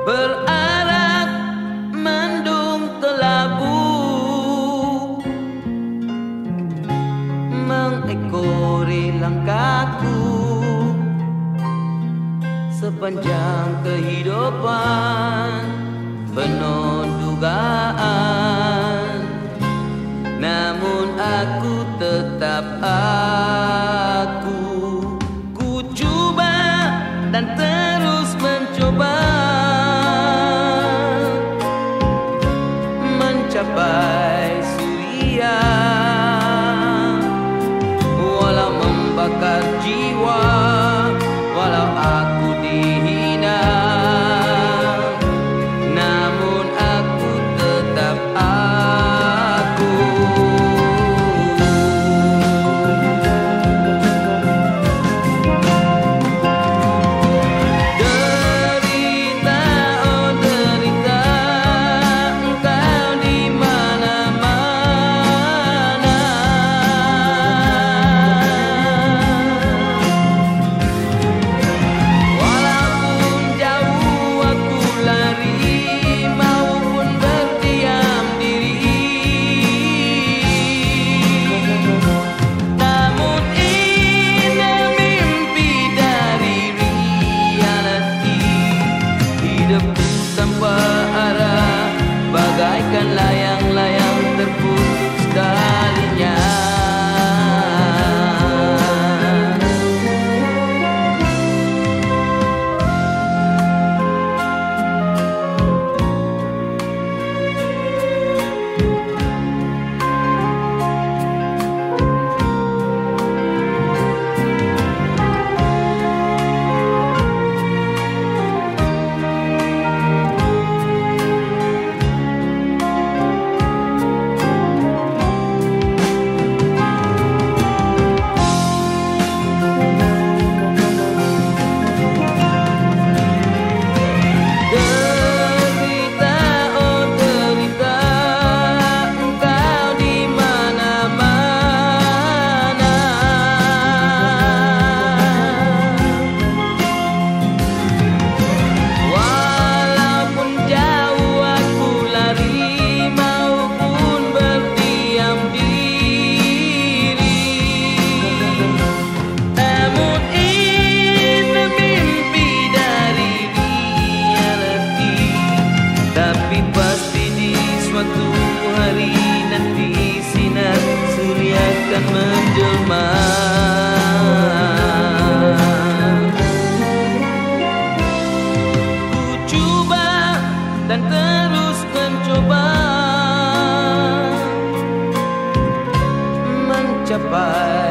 berarak mendung kelabu, mengekori langkahku sepanjang kehidupan penuh dugaan. Namun aku tetap aku, ku coba dan terus mencoba mencapai surya, walau membakar jiwa, walau aku dihina, namun aku tetap aku. Derita, oh derita, engkau di mana-mana. Walaupun jauh aku lari maupun berdiam diri, namun ini mimpi dari reality. Hidupku tanpa arah bagaikan layang-layang terputus talinya. Derita, oh derita, engkau di mana-mana. Walaupun jauh aku lari maupun berdiam diri, namun ini mimpi dari reality. Tapi pasti di suatu hari nanti sinar surya akan menjelma. Ku coba dan terus mencoba mencapai